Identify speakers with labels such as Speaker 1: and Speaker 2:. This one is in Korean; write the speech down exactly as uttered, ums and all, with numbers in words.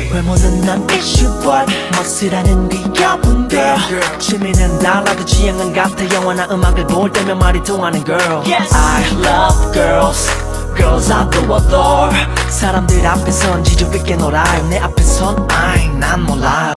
Speaker 1: 외모는 난 issue but 멋이라는 귀여운 girl 취미는 달라도 취향은 같아 영화나 음악을 볼 때면 말이 통하는 girl yes. I love girls Girls I do adore 사람들 앞에선 지저귀게 놀아요 내 앞에선 아이 난 몰라요